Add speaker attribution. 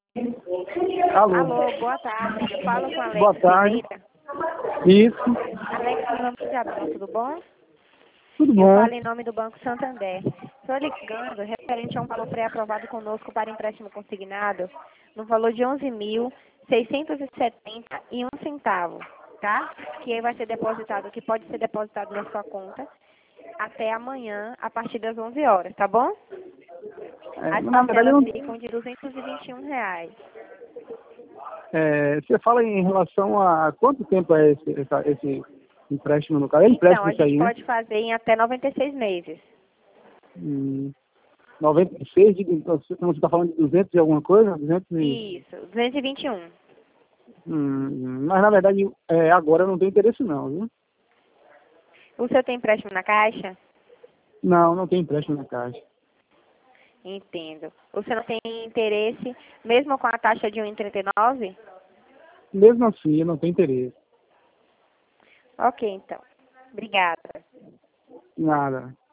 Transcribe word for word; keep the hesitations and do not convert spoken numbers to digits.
Speaker 1: Alô.
Speaker 2: Alô, boa tarde. Eu falo com a Alex
Speaker 1: Boa tarde.
Speaker 2: Pereira.
Speaker 1: Isso.
Speaker 2: Alex, meu nome é Isabel, tudo bom?
Speaker 1: Tudo
Speaker 2: Eu
Speaker 1: bom?
Speaker 2: falo em nome do Banco Santander. Estou ligando referente a um valor pré-aprovado conosco para empréstimo consignado no valor de onze mil seiscentos e setenta e um centavo, tá? Que aí vai ser depositado, que pode ser depositado na sua conta até amanhã, a partir das onze horas, tá bom?
Speaker 1: É,
Speaker 2: As
Speaker 1: na verdade, eu
Speaker 2: parcelas
Speaker 1: não,
Speaker 2: ficam de duzentos e vinte e um reais.
Speaker 1: é, você fala em relação a quanto tempo é esse, essa- esse empréstimo no caso? É
Speaker 2: Então,
Speaker 1: empréstimo
Speaker 2: a
Speaker 1: isso
Speaker 2: gente
Speaker 1: aí, né?
Speaker 2: pode fazer em até noventa e seis meses.
Speaker 1: Hum, noventa e seis, de, então, você está falando de duzentos e alguma coisa? duzentos e,
Speaker 2: Isso, duzentos e vinte e um.
Speaker 1: hum, mas na verdade, é, agora eu não tenho interesse não, viu?
Speaker 2: O senhor tem empréstimo na Caixa?
Speaker 1: Não, não tem empréstimo na Caixa.
Speaker 2: Entendo. O senhor não tem interesse, mesmo com a taxa de um vírgula trinta e nove?
Speaker 1: Mesmo assim, eu não tenho interesse.
Speaker 2: Ok, então. Obrigada.
Speaker 1: Nada.